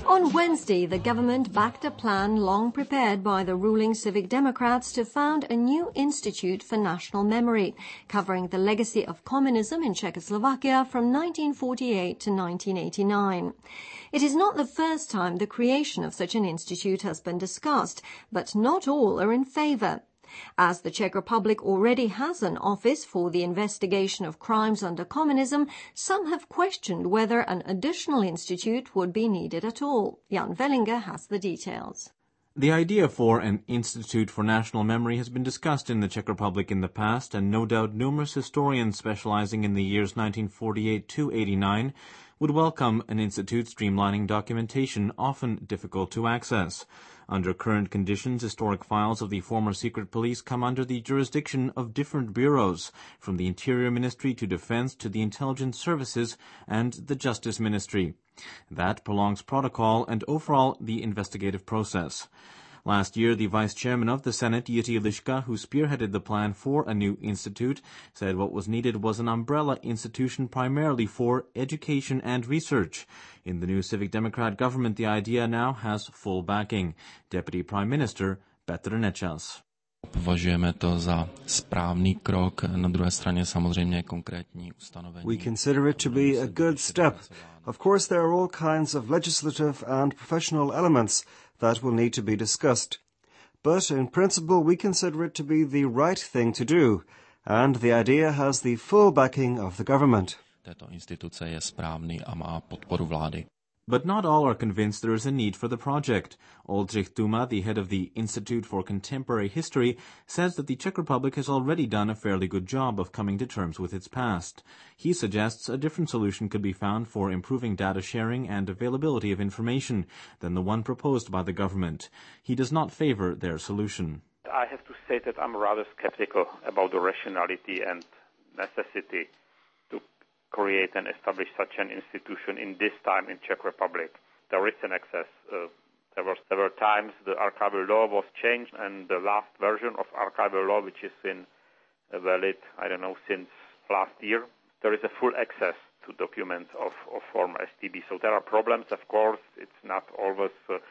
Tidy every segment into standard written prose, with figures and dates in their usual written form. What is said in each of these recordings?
On Wednesday, the government backed a plan long prepared by the ruling Civic Democrats to found a new Institute for National Memory, covering the legacy of communism in Czechoslovakia from 1948 to 1989. It is not the first time the creation of such an institute has been discussed, but not all are in favor. As the Czech Republic already has an office for the investigation of crimes under communism, some have questioned whether an additional institute would be needed at all. Jan Wellinger has the details. The idea for an Institute for National Memory has been discussed in the Czech Republic in the past, and no doubt numerous historians specializing in the years 1948 to 89 would welcome an institute streamlining documentation often difficult to access. Under current conditions, historic files of the former secret police come under the jurisdiction of different bureaus, from the Interior Ministry to Defense to the Intelligence Services and the Justice Ministry. That prolongs protocol and overall the investigative process. Last year, the vice chairman of the Senate, Jiří Liška, who spearheaded the plan for a new institute, said what was needed was an umbrella institution primarily for education and research. In the new Civic Democrat government, the idea now has full backing. Deputy Prime Minister Petr Nečas. Považujeme to za správný krok, na druhé straně samozřejmě konkrétní ustanovení. We consider it to be a good step. Of course, there are all kinds of legislative and professional elements that will need to be discussed. But in principle, we consider it to be the right thing to do, and the idea has the full backing of the government. Této instituce je správný a má podporu vlády. But not all are convinced there is a need for the project. Oldřich Tuma, the head of the Institute for Contemporary History, says that the Czech Republic has already done a fairly good job of coming to terms with its past. He suggests a different solution could be found for improving data sharing and availability of information than the one proposed by the government. He does not favor their solution. I have to say that I'm rather skeptical about the rationality and necessity to create and establish such an institution in this time in Czech Republic. There is an excess. There were several times the archival law was changed, and the last version of archival law, which is in valid, since last year, there is a full access to documents of former STB. So there are problems, of course. It's not always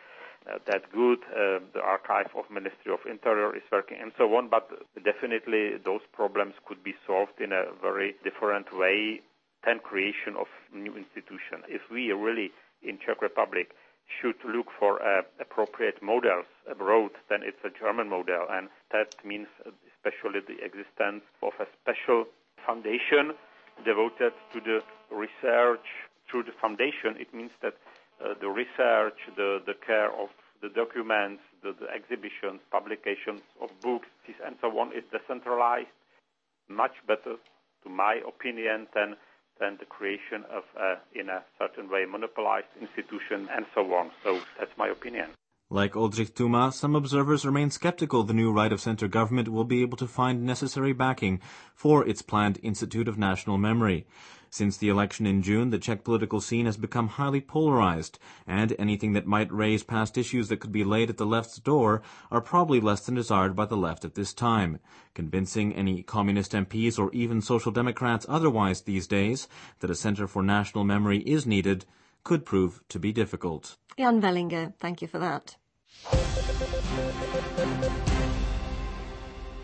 that good. The archive of Ministry of Interior is working and so on, but definitely those problems could be solved in a very different way than creation of new institution. If we really in Czech Republic should look for appropriate models abroad, then it's a German model, and that means especially the existence of a special foundation devoted to the research through the foundation. It means that the research, the care of the documents, the exhibitions, publications of books, and so on is decentralized much better, to my opinion, than the creation of, in a certain way, monopolized institution and so on. So that's my opinion. Like Oldřich Tuma, some observers remain skeptical the new right-of-center government will be able to find necessary backing for its planned Institute of National Memory. Since the election in June, the Czech political scene has become highly polarized, and anything that might raise past issues that could be laid at the left's door are probably less than desired by the left at this time. Convincing any communist MPs or even social democrats otherwise these days that a Center for National Memory is needed could prove to be difficult. Jan Wellinger, thank you for that.